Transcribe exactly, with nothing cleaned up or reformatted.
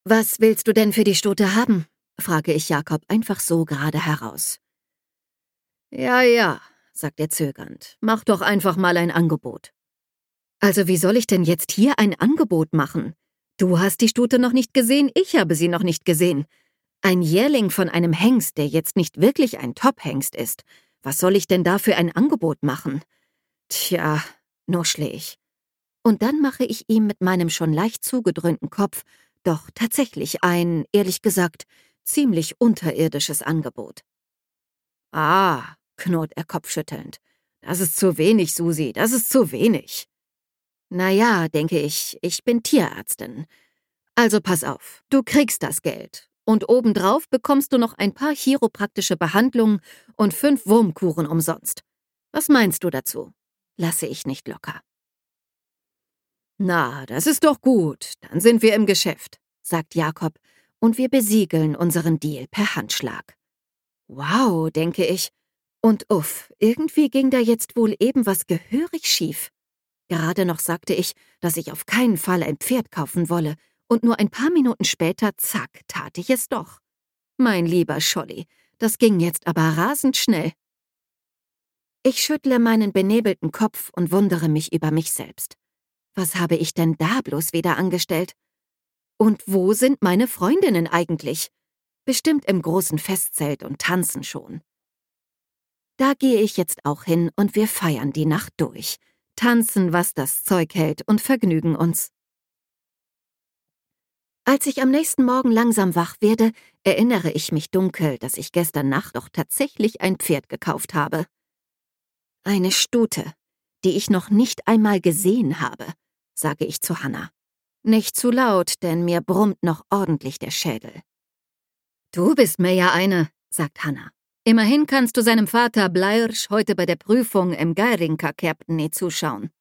Was willst du denn für die Stute haben? Frage ich Jakob einfach so gerade heraus. Ja, ja, sagt er zögernd, mach doch einfach mal ein Angebot. Also wie soll ich denn jetzt hier ein Angebot machen? Du hast die Stute noch nicht gesehen, ich habe sie noch nicht gesehen. Ein Jährling von einem Hengst, der jetzt nicht wirklich ein Top-Hengst ist. Was soll ich denn da für ein Angebot machen? Tja, nuschle ich. Und dann mache ich ihm mit meinem schon leicht zugedröhnten Kopf doch tatsächlich ein, ehrlich gesagt, ziemlich unterirdisches Angebot. Ah, knurrt er kopfschüttelnd. Das ist zu wenig, Susi, das ist zu wenig. Naja, denke ich, ich bin Tierärztin. Also pass auf, du kriegst das Geld. Und obendrauf bekommst du noch ein paar chiropraktische Behandlungen und fünf Wurmkuren umsonst. Was meinst du dazu? Lasse ich nicht locker. Na, das ist doch gut, dann sind wir im Geschäft, sagt Jakob, und wir besiegeln unseren Deal per Handschlag. Wow, denke ich. Und uff, irgendwie ging da jetzt wohl eben was gehörig schief. Gerade noch sagte ich, dass ich auf keinen Fall ein Pferd kaufen wolle, und nur ein paar Minuten später, zack, tat ich es doch. Mein lieber Scholli, das ging jetzt aber rasend schnell. Ich schüttle meinen benebelten Kopf und wundere mich über mich selbst. Was habe ich denn da bloß wieder angestellt? Und wo sind meine Freundinnen eigentlich? Bestimmt im großen Festzelt und tanzen schon. Da gehe ich jetzt auch hin und wir feiern die Nacht durch, tanzen, was das Zeug hält und vergnügen uns. Als ich am nächsten Morgen langsam wach werde, erinnere ich mich dunkel, dass ich gestern Nacht doch tatsächlich ein Pferd gekauft habe. Eine Stute, die ich noch nicht einmal gesehen habe, sage ich zu Hannah. Nicht zu laut, denn mir brummt noch ordentlich der Schädel. Du bist mir ja eine, sagt Hannah. Immerhin kannst du seinem Vater Bleirsch heute bei der Prüfung im Geirinka-Kerptene zuschauen.